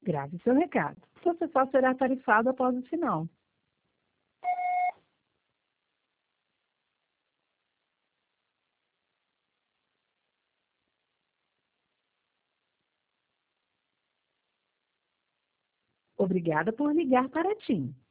Grave seu recado. Você só será tarifado após o sinal. Obrigada por ligar para a TIM.